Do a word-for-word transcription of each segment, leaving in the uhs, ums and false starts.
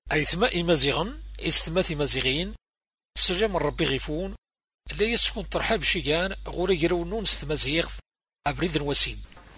أي ثماء مزيغن استماث مزيغين سلام ربي غيفون لا يسكن ترحاب شيغان غوري يرونون ستمازيغ أبريد وسيد.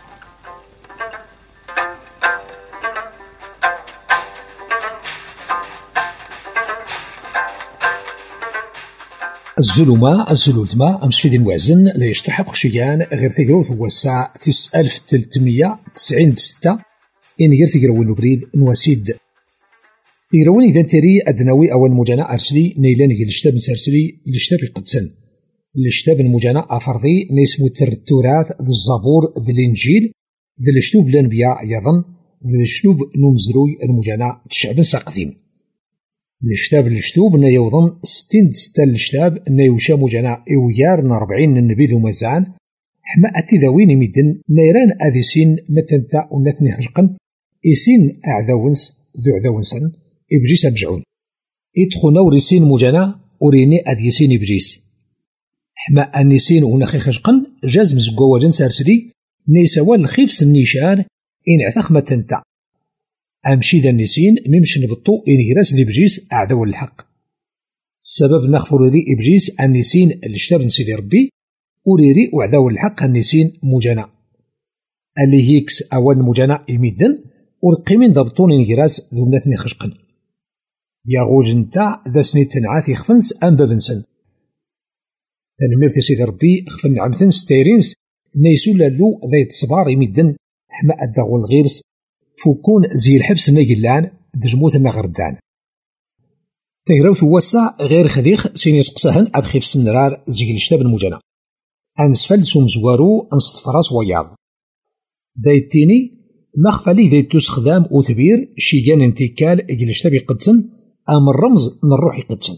الظلمة الزلولتما أمس في دين وازن لا يشتحق شيان غير تقروث هو الساعة تسعة ألف تلتمية تسعين ستة إن غير تقروين نبريد نواسيد تقروين إذا تري أدنوي أو المجانا أرسلي نيلان غير الشتاب نسرسلي الشتاب القدسن الشتاب المجانا أفرضي نسمو التراث ذو الزبور ذو الإنجيل ذو الشتوب الأنبياء يظن ذو الشتوب نمزروي المجانا الشعب قديم الشتاب الشتوب نا يوضن ستين دستا الشتاب نا يوشا مجانا إويار نربعين النبي ذو مزان حما أتي ذوين ميدن نيران أذي سين متنتا ونتني خلقن إسين أعذاونس ذو عذاونسن إبريس أبجعون إدخونا ورسين مجانا أوريني أذي سين إبريس حما أنيسين ونخي خشقن جاز مزقوا وجن سارسلي نيسوال الخيفس النيشان إن عثاخ متنتا أمشي ذا النسين ممش نبطو إن هراس لإبريس أعدو الحق السبب نخفر ذي إبريس النسين الاشتاب نسيدي ربي وريري وعدو الحق النسين مجانا اللي هيكس أول مجانا إميدن ورقيمين ضبطون إن هراس ذو مناتني خشقن ياغوج نتا ذا سني تنعاثي خفنس أم بابنسن تنمير في سيدي ربي خفن عمثن ستيرينس نيسو لالو ذا يتصبار إميدن حما أدغو الغيرس فوكون زي الحبس نيجلان دجموت النغردان تيراوث وسع غير خديخ سين يسقسهن أدخيف سنرار زي الشتاب المجانا أنسفل سومزوارو أنصط فراس وياض دايتيني مخفلي دايتو سخدام أوثبير شيجان انتكال إجل الشتاب يقدسن أم الرمز من الروح يقدسن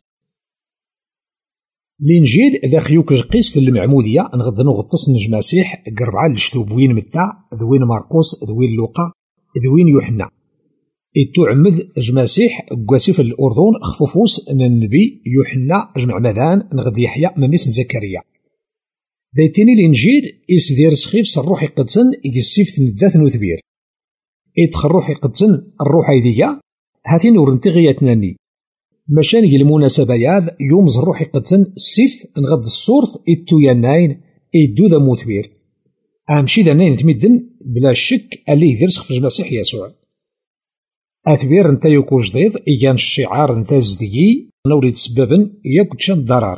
الإنجيل ذا خيوك القيس المعمودية نغضنو غطس نجماسيح قربعا الشتوبوين متاع ذوين ماركوس ذوين لوقا ذوين يوحنا إتعمد جماسيح قاسي في الأردن خفوفوس أن النبي يوحنا جمع مذان نغد يحيى مميس زكريا دايتيني الإنجيل إسدير سخيف سالروح يقدسن إجسيف ندات نوثبير إدخل الروح يقدسن الروح أيديا هاتين ورنتغياتناني مشان المناسبة ياذ يومز الروح يقدسن السيف نغد الصورث إتو يناين إدو ذا موثبير أمشي ذا ناين تمدن بلا شك اللي يدير في المسيح يسوع أثبير نتا يكون جديد إيان الشعار نتا زديي نوريد سببا ياك تشان الضرار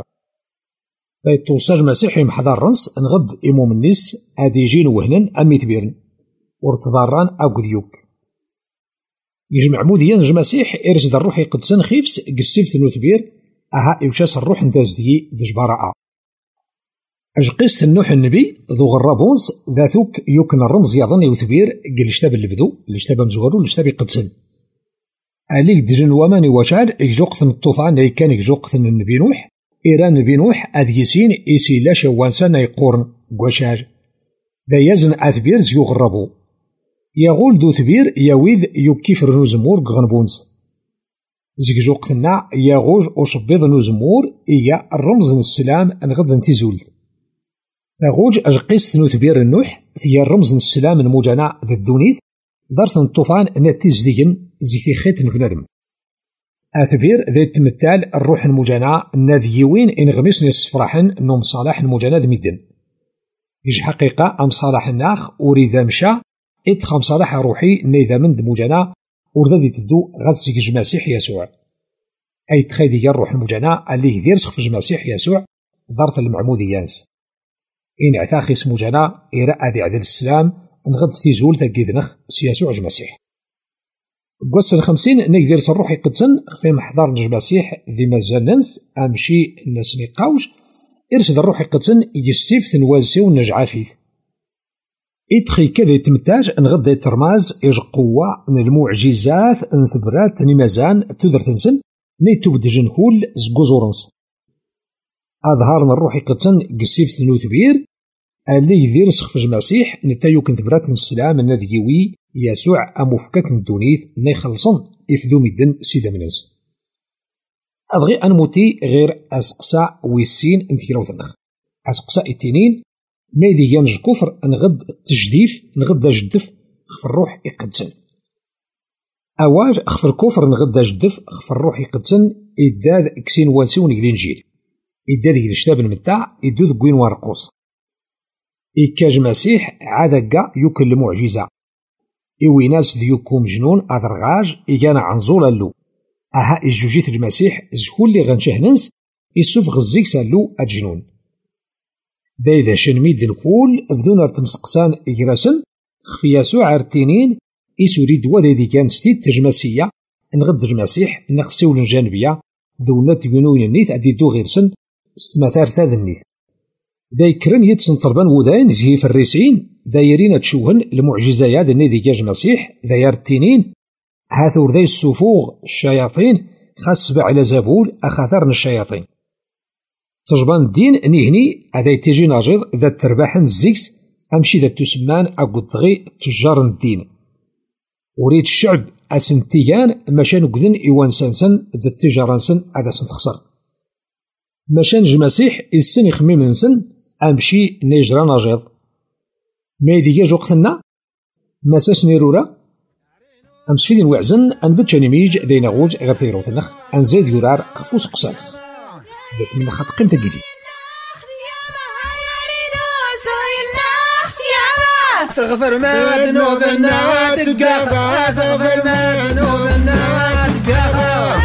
توصاج مسيحي محضر رنس نغد إموم الناس هادي يجين وهنن أمي تبيرن ورتضاران أو قديوك يجمع موديان جمسيح إرسد الروح يقدسن خيفس قسيف ثنو تبير أها إوشاس الروح نتا زديي دج براءة أجقيست النوح النبي ذو غرابونس ذاثوك يمكن الرمز يظن يوثبير قل اشتاب اللي بدو اللي اشتاب مزغرو اللي اشتاب يقدسن عليك دجن وماني وشال يجوقثن الطوفان اللي كان يجوقثن النبي نوح إيران نبي نوح أذ يسين إيسي لا شوانسان يقورن قوشاج ذا يزن أثبير زيو غرابو يغول دو ثبير يويذ يكيف رنوزمور غنبونس زيك جوقثنا يغوج وشبيض نوزمور إيا الرمز السلام نغض انتزول أغوج أجقيس نوثبير النوح هي الرمز السلام المجانا ذا الدونيث دارث الطوفان ناتيز ديجن زيتي خيت نكندم أثبير ذا التمثال الروح المجانا ناذيوين إن غمسني الصفراحن نوم صالح المجانا ذا ميدن يج حقيقة أم صالح الناخ أريد مشى إدخام صالح روحي نيذا من دمجانا ورذا دي تدو غزيك جماسيح يسوع أي تخيدي الروح المجانا اللي يديرسخ في جماسيح يسوع ظرف المعموديانس إن عثاخي اسمو جنا إراء ذي عدل السلام نغد تيزول ذاكيذنخ سياسوع جمسيح قوسن خمسين نقدر صروح يقدسن في محضر جمسيح ذي مزاننس أمشي الناس نقاوش إرسد الروح يقدسن يجسيف ثنوالسي ونجعافيث إدخي كذا يتمتاج نغد يترماز إج قوة من المعجزات انثبرات نمازان تدر تنسن نيتو بدجنهول زقوزورنس أظهار من الروح يقدسن قسيف ثنو تبير اللي يدير سخف المسيح نتايو كنت برات السلام النذيوي يسوع أمفكك الدونيث نيخلصن إفدو مدن سيدا منس أبغي أنموتي غير أسقساء ويسين انتكراو ثنخ أسقساء التنين ماذي ينج كفر نغد التجديف نغد جدف خف الروح يقدسن أواج خفر كفر نغدا جدف خفر روحي قدسن إداد كسين وانسيون الإنجيل إداد الشتاب المتاع إدود قوين وارقوس إكاج مسيح عادقا يوكل المعجزة إوي ناس ديوكو مجنون أدرغاج إيجانا عنزول اللو أها إجوجيت المسيح زكول لي غنشهننس إسوف غزيك سالو أجنون دا إذا شنميد الكول بدون ارتمسقسان إجراسن خفي يسوع عرتينين إسو ريد وذي دي كان ستيد تجمسية نغد المسيح نخسول الجانبية ذو نت ينوين النيث أدي دو غيرسن استمثار ثاذ النيث دا يكرن يتسن طربان وذاين زهي في الريسين دايرين تشوهن المعجزات الني دي كاج مسيح داير التنين هاثور ذي السفوغ الشياطين خاص على زبول أخاثرن الشياطين تجبان الدين نيهني هذا تيجي ناجض ذا ترباحن الزيكس أمشي ذا تسمان أقضغي تجار الدين وريد الشعب أسنتيان مشان قذن إيوان سنسن ذا التجار سن هذا سنتخسر مشان جمسيح السن يخمي من سن أمشي نيجرا ناجض ما يدي يجو قثنا مساس نيرورا أمس فيدين وعزن أنبتشاني ميج دينا غوج غير ثيرو ثنخ أنزيد يرار خفوس قسالخ ذات من خط قيمة جديد تغفر ما ذنوبنا تقاطع تغفر ما ذنوبنا تقاطع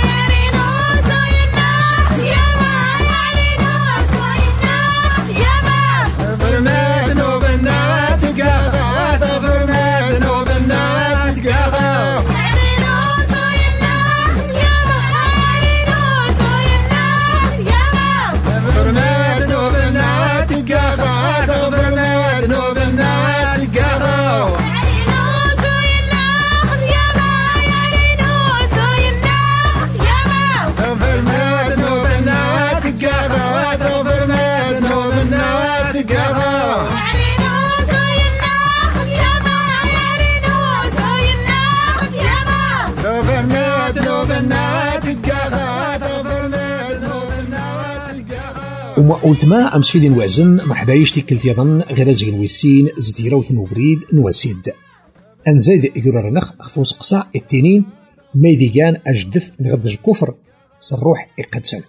وما قلت ما أمس فيدين وعزن محبايش تكلت يظن غير زين ويسين زديرة وثنوبريد نواسيد أنزايد إقرار نخ خفوس قصاء التنين ما يديان أجدف نغدج كفر صروح إقدسن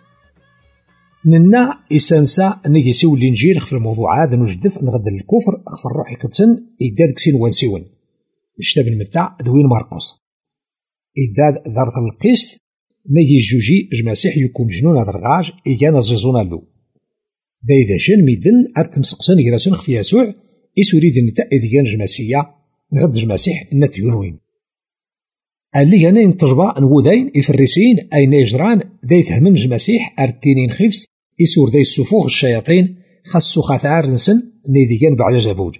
ننا إسانسا نجيسيو الإنجيل خف الموضوعات نجدف نغد الكفر خف الروح إقدسن إداد كسين وانسيون الشتاب المتاع دوين ماركوس إداد ذارث القيست نجي جوجي جماسيح يكون مجنون هذا الغاج إيجانا زيزونا له دا إذا شان ميدن أرتم سقسان يراسن خفي يسوع إسو يريد نتا إذيان جماسية نغد جماسيح نت ينوين اللي هنا ينتجبا نودين الفريسين أين يجران دا يفهمن جماسيح أرتينين خفس إسور ذي السفوغ الشياطين خاصو خاثار نسن نيديان بعد جابوج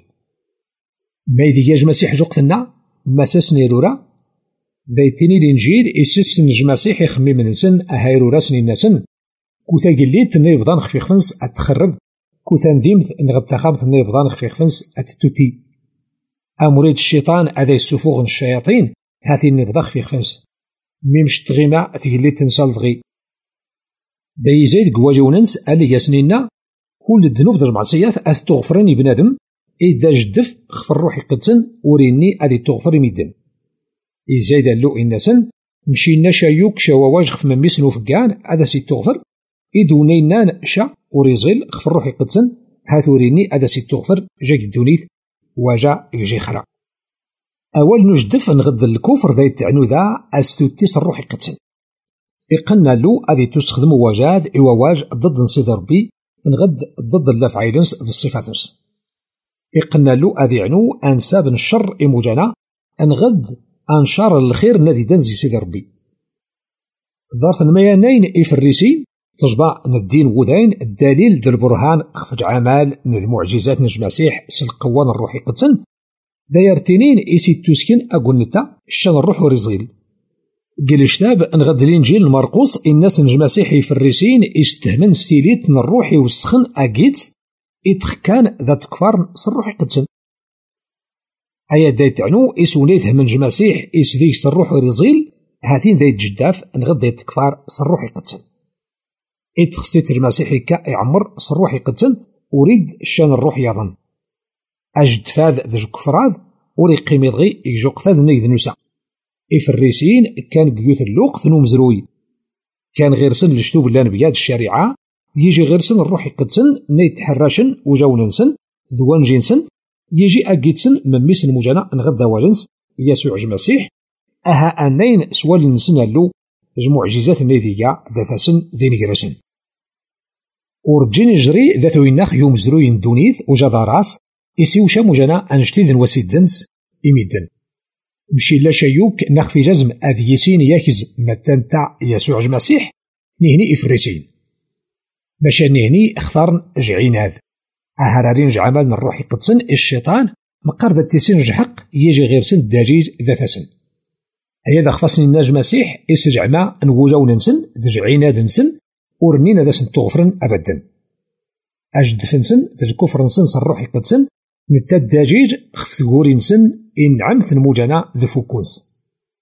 ما يديان جماسيح زقتنا مساس نيرورا دا يتيني الإنجيل إسسن جماسيح يخمي من نسن أهايرو راسن النسن كوثا قليت نيبضان خفي خفنس أتخرب كوثا نديمت نغب تخابت نيبضان خفي خفنس أتتوتي أمريد الشيطان أذي السفوغ الشياطين هاتي نيبضا خفي خفنس ميمش تغيما تقليت تنسال دغي دا يزايد قواجوننس ألي ياسنينا كل الذنوب د المعصيات أتغفرني بنادم إذا جدف خفر روحي قدسن وريني أدي تغفر ميدن يزايد اللو إنسن مشينا شايوك شواواج خف من ميسنو فقان هذا سي تغفر إدونينا شا وريزيل خفر روحي قدسن هاثوريني هذا سي تغفر جاك الدونيث وجا يجي خرا أول نجدف نغد الكفر ذا يتعنو ذا أستوتيس الروحي قدسن إقنا له أذي تستخدم وجاد إواواج ضد نصيد ربي نغد ضد اللافعيلنس ذا الصفاتنس إقنا له أذي عنو أنساب الشر إموجانا أنغد أنشار الخير الذي دنزي سيد ربي ظارت الميانين إفريسي تجبع الدين وذين الدليل ذا البرهان خفج عمال من المعجزات نجماسيح سلقوان الروحي قدسن دايرتينين إيسي توسكين أقولنتا الشان الروح ورزيل قل اشتاب انغد الانجيل المرقوص الناس نجماسيح يفريسين استهمن ستيليت من الروحي والسخن أجيت إتخكان ذات كفار سالروحي قدسن أيا دايت عنو إسونيث من جماسيح إس ذيك سالروح ورزيل هاتين دايت جداف انغد دايت كفار سالروحي قدسن إتخستيت المسيحي كا يعمر سالروحي قدسن أريد الشان الروح يظن أجد فاذ ذا كفراد وري قيمي دغي يجوق فاذ نيذ نوسا إفريسين كان قيوت اللوق ثنو مزروي، كان غير سن لشتوب اللان بياد الشريعة يجي غير سن الروح يقدسن نيت حراشن وجاوننسن ذوان جينسن يجي أقيتسن من ميسن مجانا نغدا والنس يسوع المسيح أها أنين سوال نسن اللو معجزات النيدية ذات سن ذين جرسن ورجين يجري ذات ويناخ يوم زروين دونيث وجاد راس يسيو شام جانا أنشتيدن وسيدنس إميدن مشي لا شيوك ناخ في جزم أذيسين ياكز متان تاع يسوع المسيح نهني إفريسين باش نهني اختارن جعيناد أهرارين جعمال من الروح قدسن الشيطان مقار ذات تيسين جحق يجي غير سن الدجيج ذات سن هيا ذا خفصني الناج مسيح يسجعنا نوجاو ننسن دجعيناد نسن ورنينا ذا سن تغفرن أبدا أجد فنسن تجكفر نسن الروح قدسن نتا الدجيج خفت غوري نسن إن عمث نموجنا ذفوكونس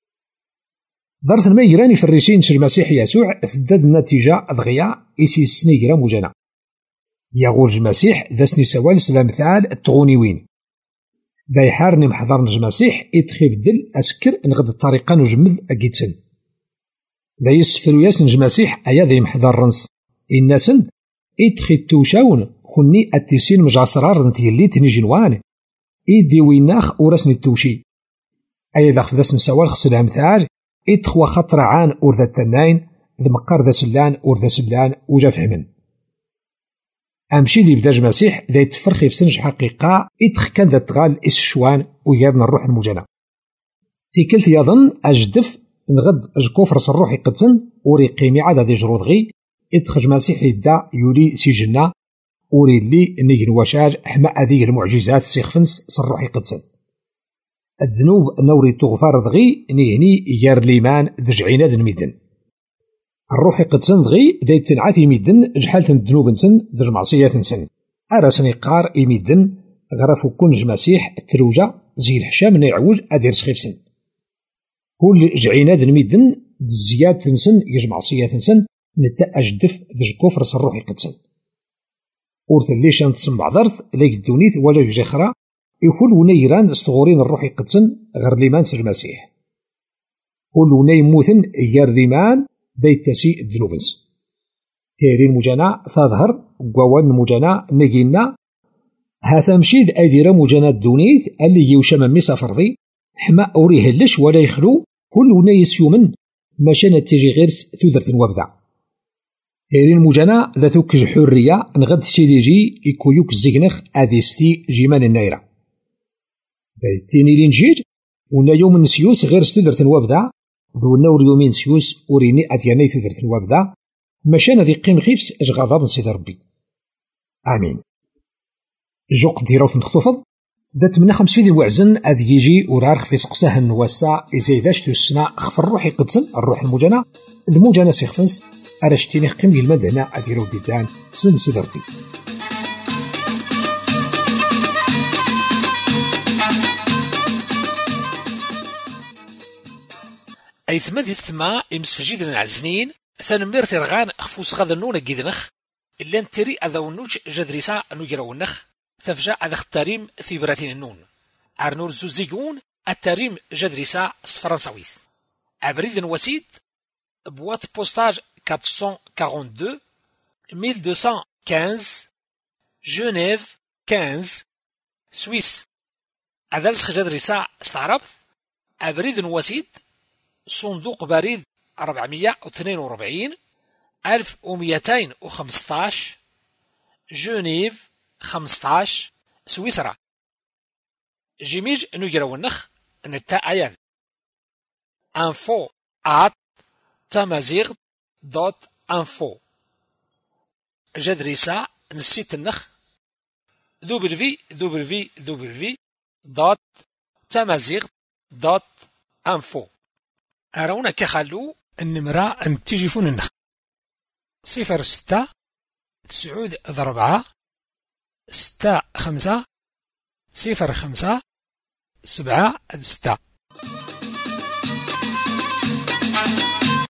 دارت ما يجراني في الريسين سج مسيح يسوع ثدد النتيجة أضغيا إسي السني جرا موجنا يغور المسيح ذا سني سوال سلامثال التغونيوين دا يحارني محضر نج مسيح إتخيب دل أسكر نغد الطريقة نجمذ أجيتسن دا يسفلو ياس نج مسيح أيا ذي محضر رنس إناسن إتخيب توشاون خني التيسين مجاسرار نتيليت نجنوان إيدي ويناخ ورسني التوشي أيا ذا خذا سنسوال خسلام ثال إتخوا خطر عان أورذا التناين المقار ذا سلان أورذا سلان وجا فهمن أمشي ذي بداج مسيح ذا يتفرخي في سنج حقيقة إتخ كان ذا تغال إس الشوان ويابنا الروح المجنة في كلت يظن أجدف نغد أجكوف رس الروح يقدسن وري قيمي عاد ذي جرود غي إتخج مسيح يدا يولي سجنا وري اللي نيجن وشاج حما هذه المعجزات سيخفنس صروح يقدسن الذنوب نوري تغفر دغي نيني يار ليمان ذجعينا ذن ميدن الروح يقدسن دغي دايت تنعاثي ميدن جحالة الذنوب نسن ذج معصية نسن أراسني قار إميدن غرفو كونج مسيح التروجة زي الحشام نيعوج أدير سخيفسن كل جعينا ذن ميدن دزيات نسن يج معصية نسن نتا أجدف ذج كفر الروح يقدسن ورث الليش نتسم بعضرث ليك الدونيث ولا جخرة يقول ونيران استغورين الروح يقدسن غير ليمان سج المسيح كل وني موثن يار ليمان بيت تسي الذنوبنس تيرين مجانا تظهر قوان مجانا نجينا هذا مشيد أدير مجانا الدونيث اللي يوشم ميسا فرضي حما أوريه اللش ولا يخلو كل وني يسيومن ماشانا تيجي غيرس ثوذرث وابدع تيرين مجانا ذاتوك الحرية نغد سيديجي يكويوك الزيغنخ أديستي جيمان النايرة تيني لينجير ونا يوم نسيوس غير ستودرث الوابدا ذو النور يومين سيوس وريني أدياني ثودرث الوابدا مشان ذي قيم خيفس اش غضب نسيد ربي آمين جوق ديروث نخطوفض دات منا خمس فيدي وعزن أذ يجي ورارخ في سقساه النواسا إزاي ذاش تسنا خف الروح يقدسن الروح المجانا ذ مجانا سيخفنس أرشتيني قيم ديال المدنة أديرو ديدان سن نسيد ربي أيثما دي ستما إمسفجيد العزنين ثانمير ترغان خفوس غادا نونا جيدنخ إلا نتري أذا ونوج جدريسا نوجرا ونخ ثفجا أذا التاريم في براتين النون عرنور زوزيقون التاريم جدريسا فرنساويث عبريد وسيد بوات بوستاج أربعمائة واثنين وأربعين ألف ومئتين وخمسة عشر جنيف خمسة سويس أذا لسخ جدريسا استعربت عبريد وسيد صندوق بريد أربعمائة واثنين وأربعين ألف ومئتين وخمسة عشر جنيف خمسة عشر سويسرا جيميج نجرا ونخ نتا أيان info at تمازيغ دوت info جدريسا نسيت النخ دبليو دبليو دبليو دوت تمازيغ دوت info أرونا كخلو النمرة التليفون النخ صفر ستة تسعود ضربعة ستة خمسة صفر خمسة سبعة ستة